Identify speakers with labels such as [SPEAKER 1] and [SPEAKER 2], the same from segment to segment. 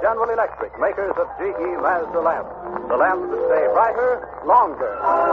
[SPEAKER 1] General Electric, makers of GE Mazda lamps. The lamps that stay brighter, longer.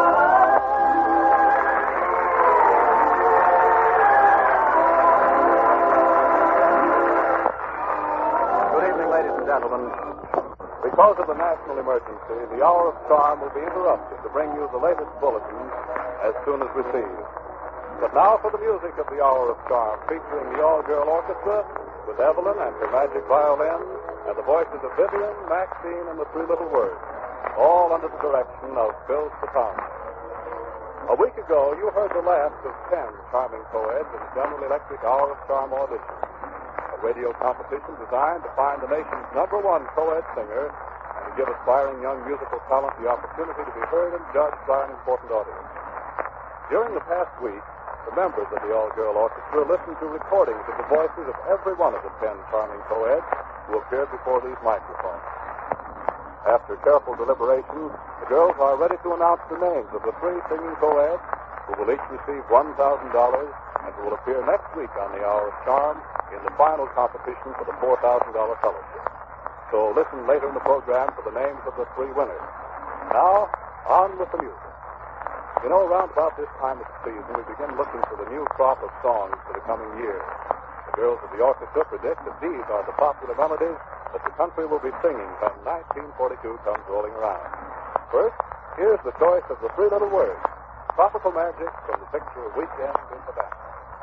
[SPEAKER 1] Good evening, ladies and gentlemen.
[SPEAKER 2] Because of the national emergency, the Hour of Charm will be interrupted to bring you the latest bulletins as soon as received. But now for the music of the Hour of Charm, featuring the All-Girl Orchestra with Evelyn and her magic violin and the voices of Vivian, Maxine, and the Three Little Words, all under the direction of Bill Stefano. A week ago, you heard the last of 10 charming co-eds in the General Electric Hour of Charm audition, a radio competition designed to find the nation's #1 co-ed singer and to give aspiring young musical talent the opportunity to be heard and judged by an important audience. During the past week, the members of the All-Girl Orchestra listened to recordings of the voices of every one of the 10 charming co-eds who appeared before these microphones. After careful deliberation, the girls are ready to announce the names of the 3 singing co-eds who will each receive $1,000 and who will appear next week on the Hour of Charm in the final competition for the $4,000 fellowship. So listen later in the program for the names of the 3 winners. Now, on with the music. You know, around about this time of the season, we begin looking for the new crop of songs for the coming year. The girls of the orchestra predict that these are the popular melodies that the country will be singing when 1942 comes rolling around. First, here's the choice of the Three Little Words, tropical magic from the picture Weekend in Havana.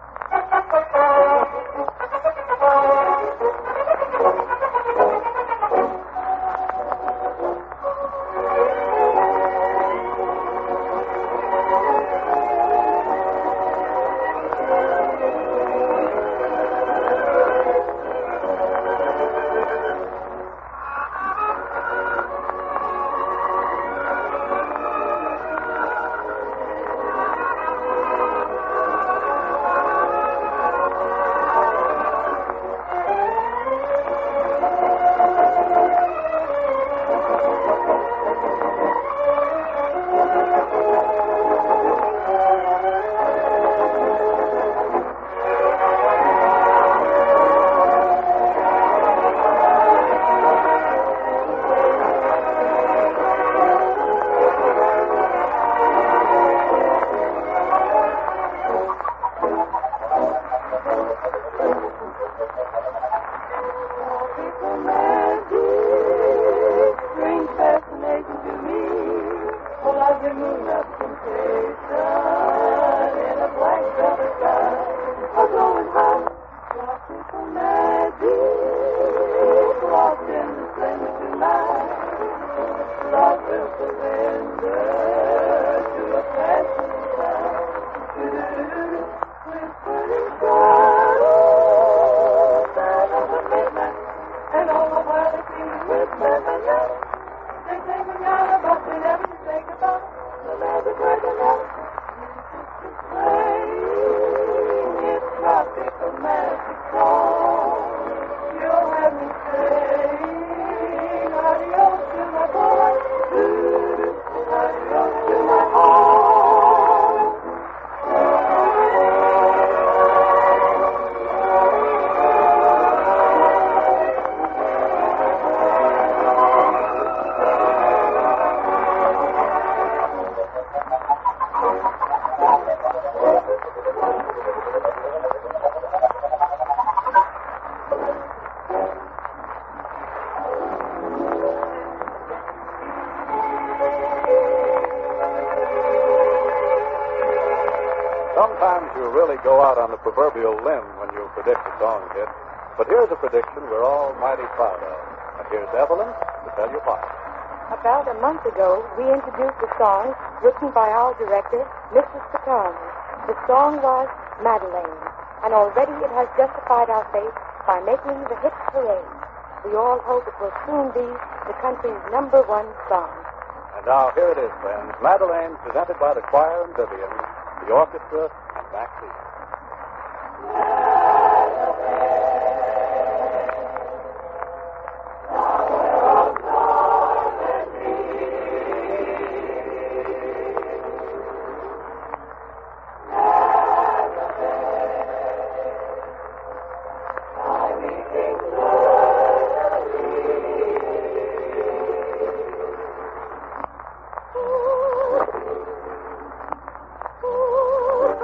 [SPEAKER 2] Sometimes you really go out on the proverbial limb when you predict a song hit. But here's a prediction we're all mighty proud of. And here's Evelyn to tell you why.
[SPEAKER 3] About a month ago, we introduced a song written by our director, Mrs. Stefano. The song was Madeleine, and already it has justified our faith by making the hit parade. We all hope it will soon be the country's #1 song.
[SPEAKER 2] And now here it is, friends. Madeleine, presented by the choir and Vivian, the orchestra, and Maxine.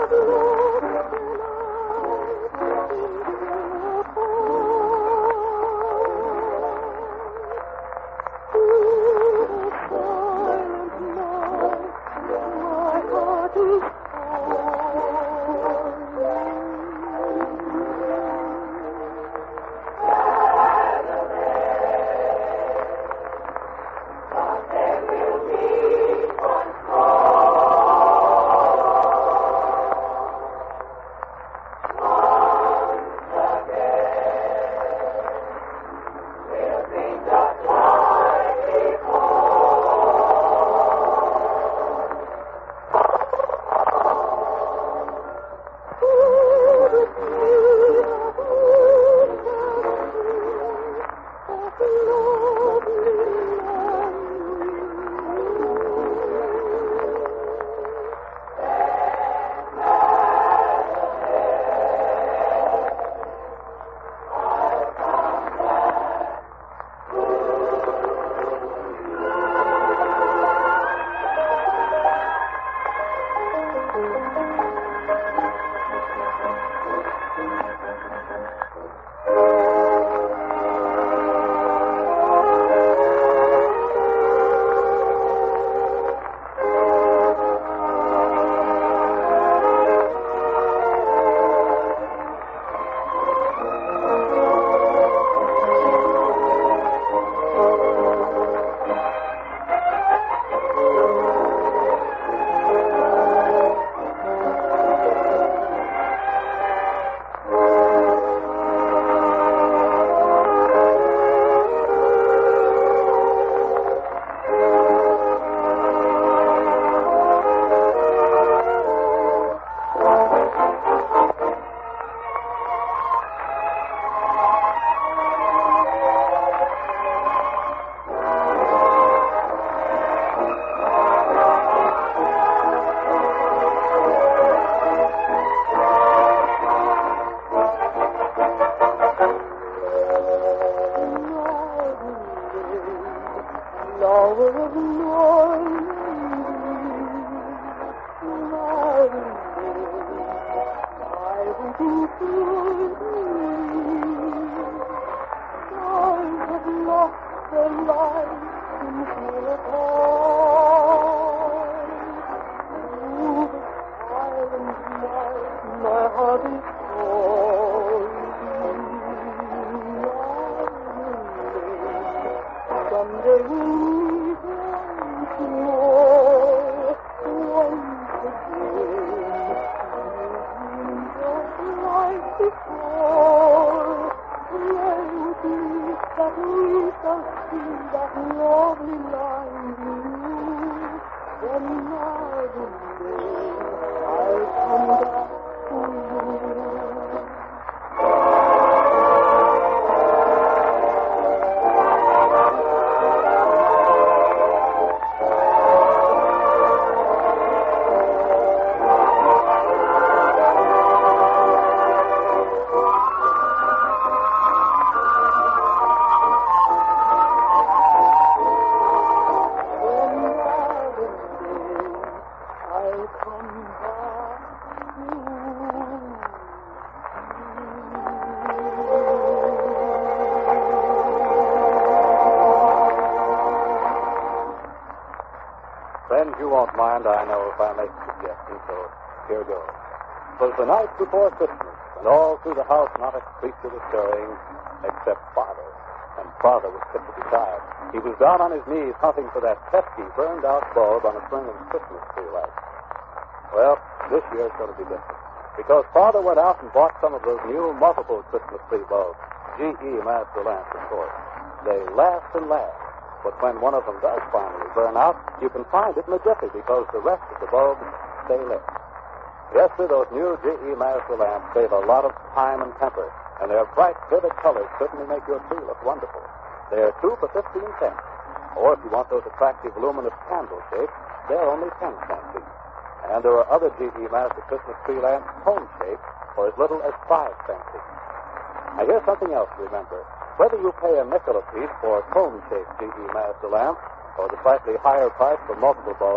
[SPEAKER 2] Friends, you won't mind, I know, if I make a suggestion, so here goes. It was the night before Christmas, and all through the house not a creature was stirring except Father. And Father was sick to be tired. He was down on his knees hunting for that pesky, burned-out bulb on a string of Christmas tree lights. Well, this year's going to be different, because Father went out and bought some of those new multiple Christmas tree bulbs, GE Master lamps, of course. They last and last. But when one of them does finally burn out, you can find it in a jiffy because the rest of the bulbs stay lit. Yes, sir, those new GE Master lamps save a lot of time and temper, and their bright, vivid colors certainly make your tree look wonderful. They're 2 for 15 cents. Or if you want those attractive luminous candle shapes, they're only 10 cents each. And there are other GE Master Christmas tree lamps, cone shaped, for as little as 5 cents each. Now, here's something else to remember. Whether you pay a nickel apiece for a cone-shaped GE Master lamp or the slightly higher price for multiple bulbs,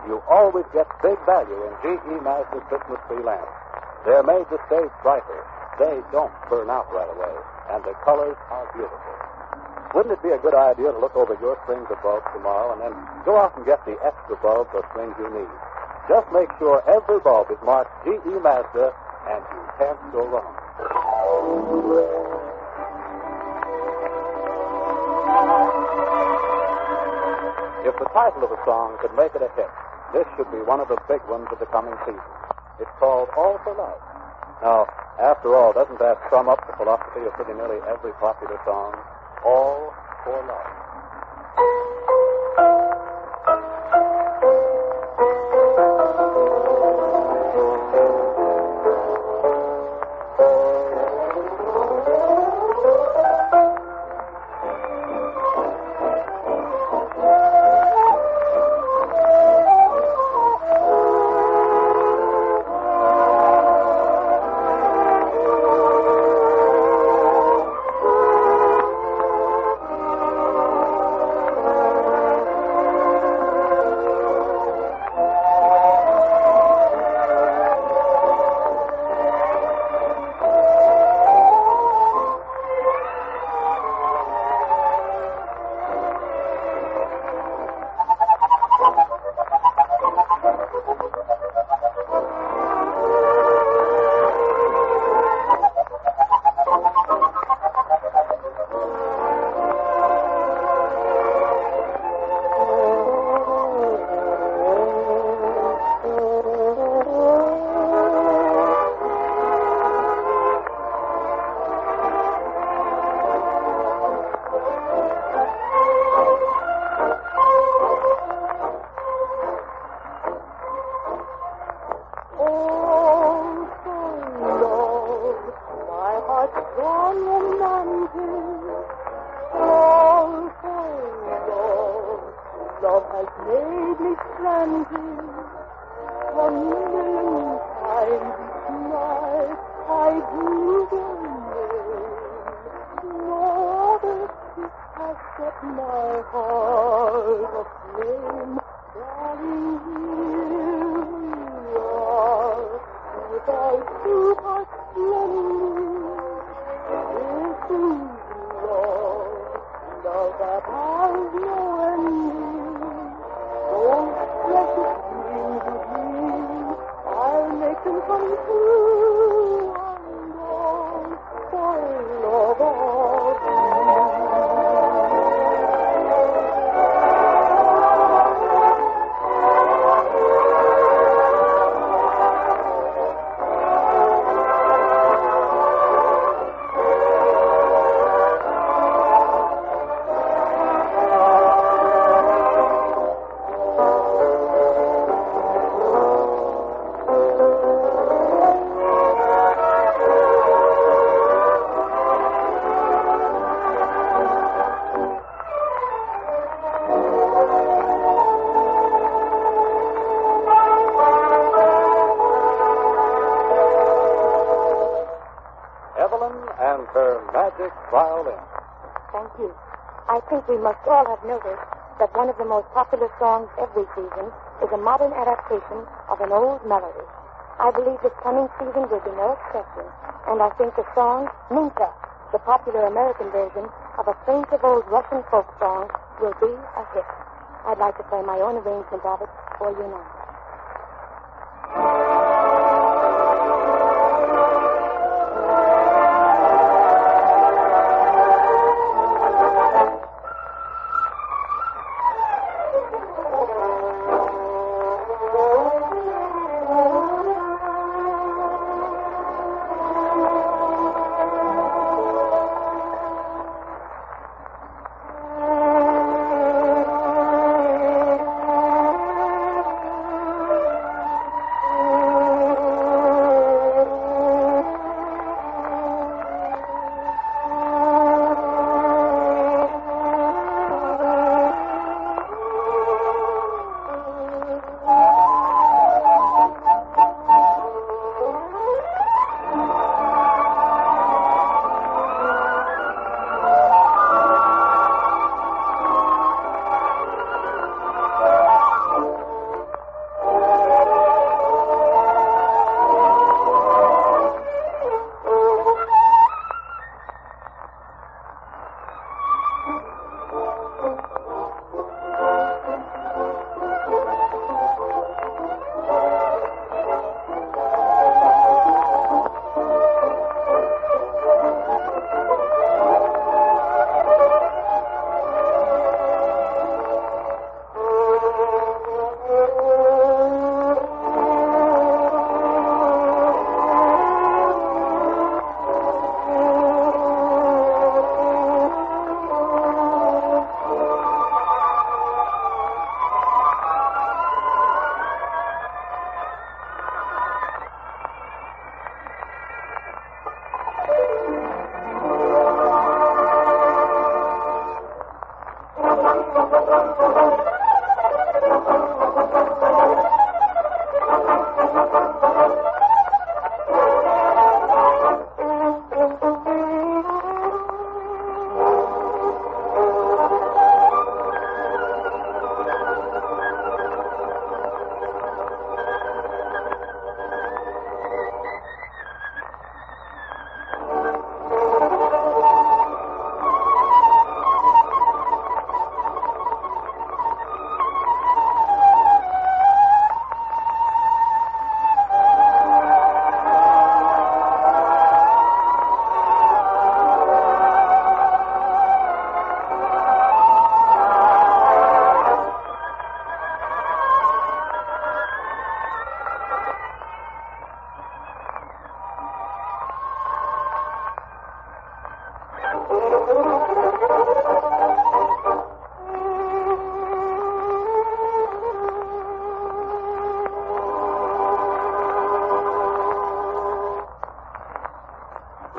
[SPEAKER 2] you always get big value in GE Mazda's Christmas tree lamps. They're made to stay brighter. They don't burn out right away, and the colors are beautiful. Wouldn't it be a good idea to look over your strings of bulbs tomorrow and then go out and get the extra bulbs or strings you need? Just make sure every bulb is marked GE Mazda, and you can't go wrong. If the title of a song could make it a hit, this should be one of the big ones of the coming season. It's called All for Love. Now, after all, doesn't that sum up the philosophy of pretty nearly every popular song? All for Love.
[SPEAKER 4] Love has made me stranded. 1,000,000 times each night I dream away. No other kiss has set my heart aflame. Darling, here we are, with our two hearts blending. This is love that has no ending. Those precious dreams of me, I'll make them come true. And all for love of you.
[SPEAKER 2] And her magic violin.
[SPEAKER 3] Thank you. I think we must all have noticed that one of the most popular songs every season is a modern adaptation of an old melody. I believe this coming season will be no exception, and I think the song Minka, the popular American version of a plaintive old Russian folk song, will be a hit. I'd like to play my own arrangement of it for you now.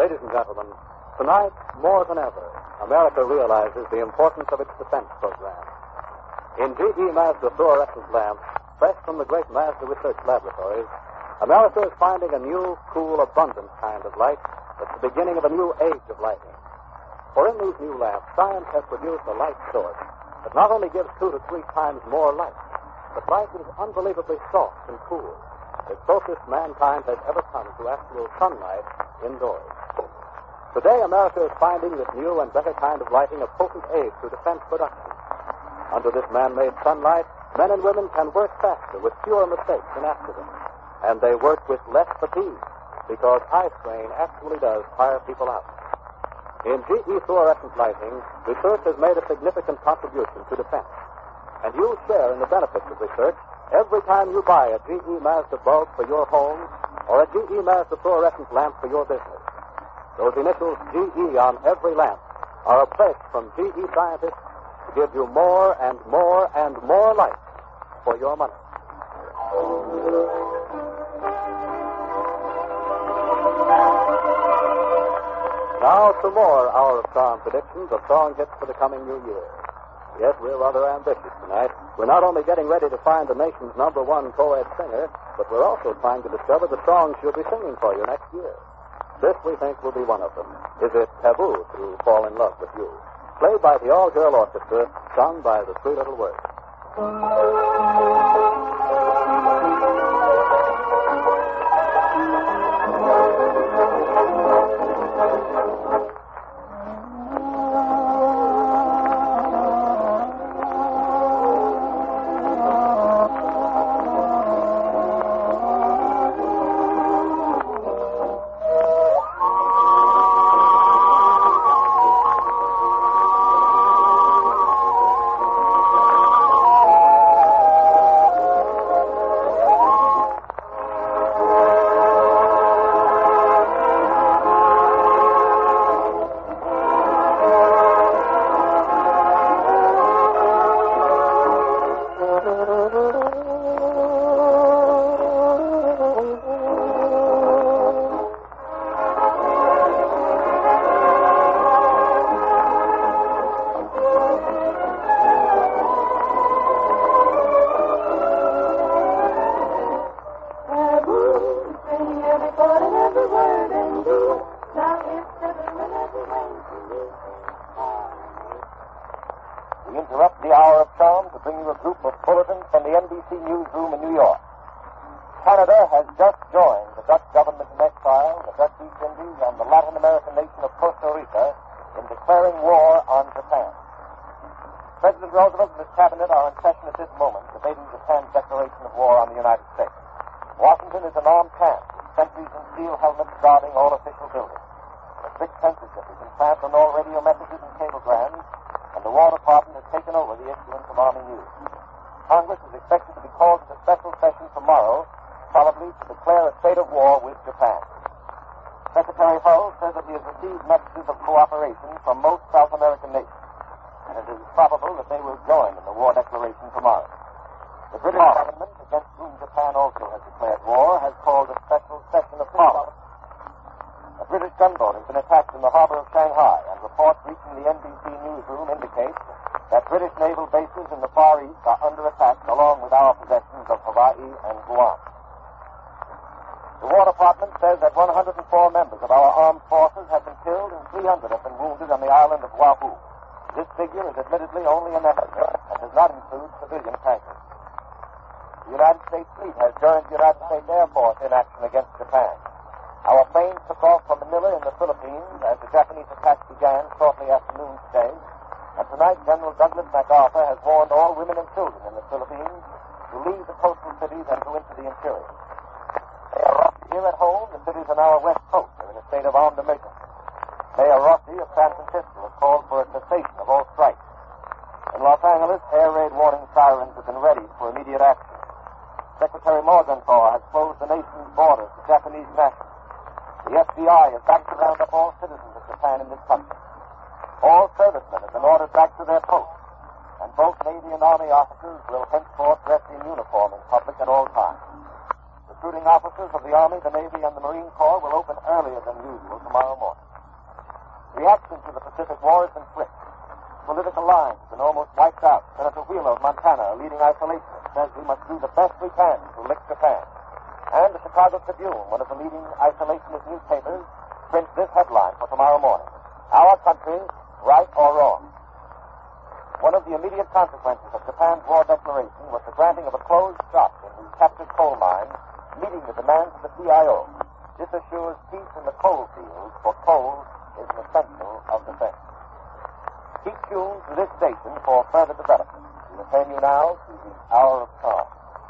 [SPEAKER 2] Ladies and gentlemen, tonight, more than ever, America realizes the importance of its defense program. In GE Mazda fluorescent lamps, fresh from the great Mazda research laboratories, America is finding a new, cool, abundant kind of light that's the beginning of a new age of lighting. For in these new lamps, science has produced a light source that not only gives 2 to 3 times more light, but light that is unbelievably soft and cool, the closest mankind has ever come to actual sunlight indoors. Today, America is finding this new and better kind of lighting a potent aid to defense production. Under this man-made sunlight, men and women can work faster with fewer mistakes and accidents, and they work with less fatigue, because eye strain actually does tire people out. In GE fluorescent lighting, research has made a significant contribution to defense, and you'll share in the benefits of research every time you buy a GE Mazda bulb for your home or a GE Mazda fluorescent lamp for your business. Those initials GE on every lamp are a pledge from GE scientists to give you more and more and more light for your money. Now, some more Hour of Charm predictions of song hits for the coming new year. Yes, we're rather ambitious tonight. We're not only getting ready to find the nation's #1 co-ed singer, but we're also trying to discover the songs she'll be singing for you next year. This, we think, will be one of them. Is it Taboo to Fall in Love with You? Played by the All-Girl Orchestra, sung by the Three Little Words.
[SPEAKER 5] We interrupt the Hour of Charm to bring you a group of bulletins from the NBC newsroom in New York. Canada has just joined the Dutch government in exile, the Dutch East Indies, and the Latin American nation of Costa Rica in declaring war on Japan. President Roosevelt and his cabinet are in session at this moment, debating Japan's declaration of war on the United States. Washington is an armed camp, with sentries and steel helmets guarding all official buildings. A strict censorship is in place on all radio messages and cablegrams, and the War Department has taken over the issuance of Army news. Congress is expected to be called to a special session tomorrow, probably to declare a state of war with Japan. Secretary Hull says that he has received messages of cooperation from most South American nations, and it is probable that they will join in the war declaration tomorrow. The British government, against whom Japan also has declared war, has called a special session of Parliament. A British gunboat has been attacked in the harbor of Shanghai, and reports reaching the NBC newsroom indicate that British naval bases in the Far East are under attack, along with our possessions of Hawaii and Guam. The War Department says that 104 members of our armed forces have been killed and 300 have been wounded on the island of Oahu. This figure is admittedly only an estimate and does not include civilian tankers. The United States fleet has joined the United States Air Force in action against Japan. Our planes took off from Manila in the Philippines as the Japanese attack began shortly after noon today, and tonight General Douglas MacArthur has warned all women and children in the Philippines to leave the coastal cities and go into the interior. Here at home, the cities on our west coast are in a state of armed emergency. Mayor Rossi of San Francisco has called for a cessation of all strikes. In Los Angeles, air raid warning sirens have been ready for immediate action. Secretary Morgenthau has closed the nation's borders to Japanese nationals. The FBI is back to round up all citizens of Japan in this country. All servicemen have been ordered back to their posts, and both Navy and Army officers will henceforth dress in uniform in public at all times. The recruiting officers of the Army, the Navy, and the Marine Corps will open earlier than usual tomorrow morning. Reaction to the Pacific War has been swift. Political lines have been almost wiped out. Senator Wheeler of Montana, a leading isolationist, says we must do the best we can to lick Japan. And the Chicago Tribune, one of the leading isolationist newspapers, prints this headline for tomorrow morning: Our country, right or wrong. One of the immediate consequences of Japan's war declaration was the granting of a closed shop in the captured coal mine, meeting the demands of the CIO. This assures peace in the coal fields, for coal is an essential of defense. Keep tuned to this station for further development. We return you now to the Hour of Calm.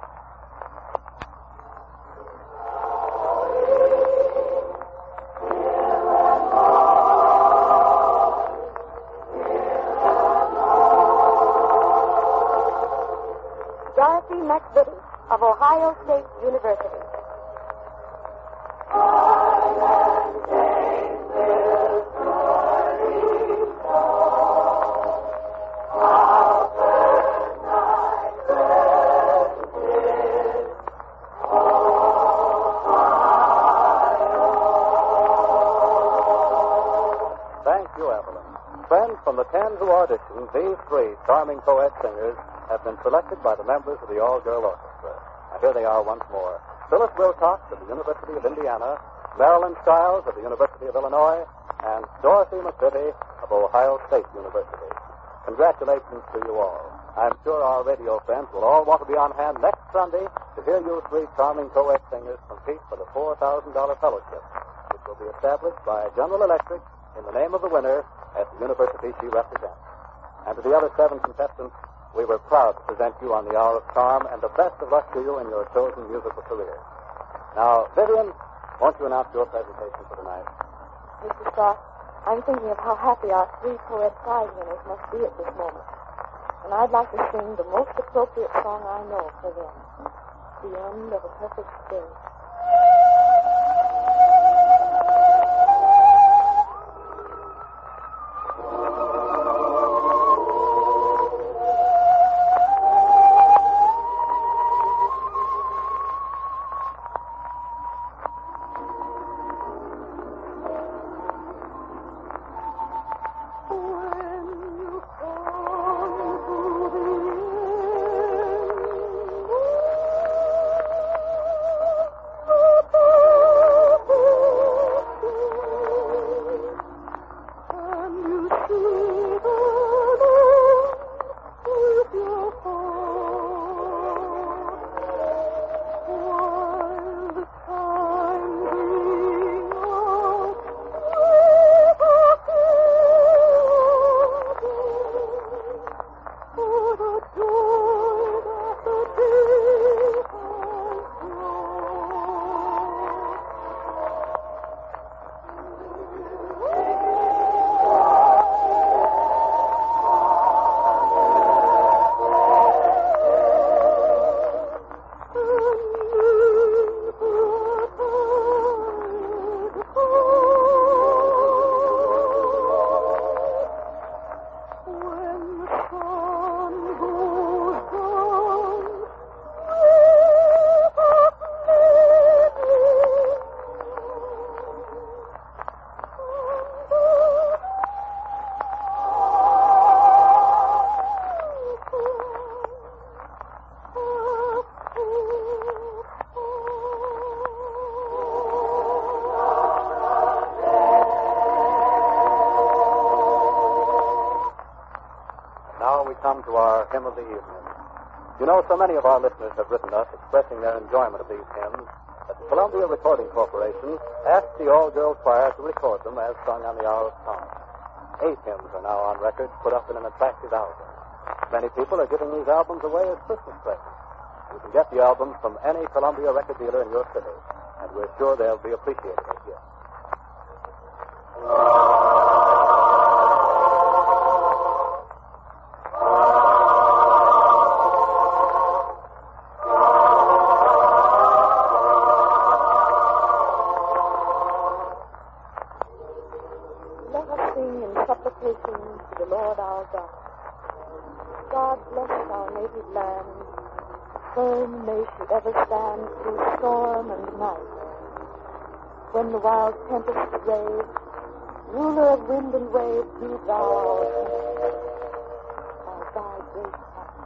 [SPEAKER 3] Dorothy McVitie of Ohio State University.
[SPEAKER 2] Thank you, Evelyn. Friends, from the 10 who auditioned, these 3 charming co-ed singers have been selected by the members of the All-Girl Orchestra. Now, here they are once more. Phyllis Wilcox of the University of Indiana, Marilyn Stiles of the University of Illinois, and Dorothy McVitie of Ohio State University. Congratulations to you all. I'm sure our radio friends will all want to be on hand next Sunday to hear you 3 charming co-ed singers compete for the $4,000 fellowship, which will be established by General Electric in the name of the winner at the university she represents. And to the other 7 contestants, we were proud to present you on the Hour of Charm, and the best of luck to you in your chosen musical career. Now, Vivian, won't you announce your presentation for tonight?
[SPEAKER 3] Mr. Scott, I'm thinking of how happy our 3 co-ed prize winners must be at this moment. And I'd like to sing the most appropriate song I know for them, The End of a Perfect Day.
[SPEAKER 2] Come to our hymn of the evening. You know, so many of our listeners have written us expressing their enjoyment of these hymns that the Columbia Recording Corporation asked the all-girl choir to record them as sung on the Hour of Calm. 8 hymns are now on record, put up in an attractive album. Many people are giving these albums away as Christmas presents. You can get the albums from any Columbia record dealer in your city, and we're sure they'll be appreciated as gifts.
[SPEAKER 3] God bless our native land, Firm may she ever stand through storm and night. When the wild tempest rage, ruler of wind and wave, be thou by thy great hand.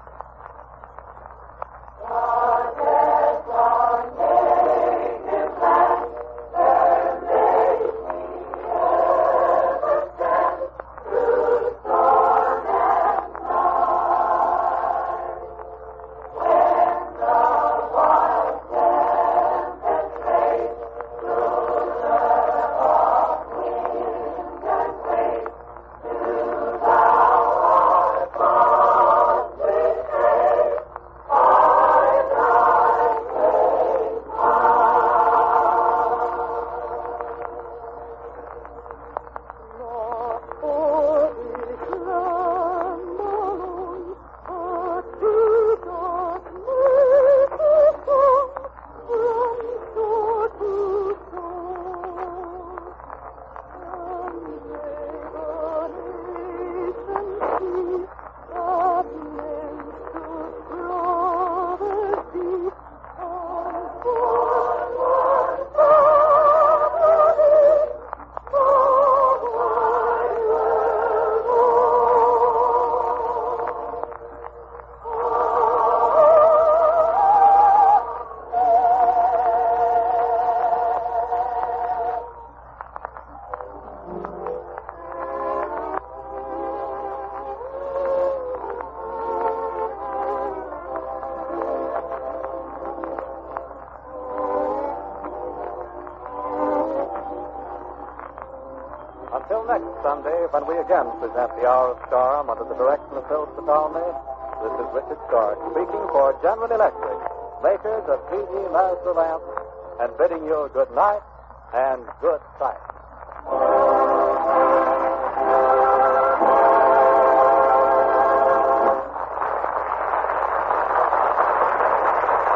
[SPEAKER 2] Until next Sunday, when we again present the Hour of Charm under the direction of Phil Citalme, this is Richard Stark speaking for General Electric, makers of P.G. Mazda lamps, and bidding you good night and good sight.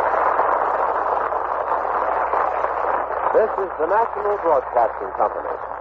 [SPEAKER 1] This is the National Broadcasting Company.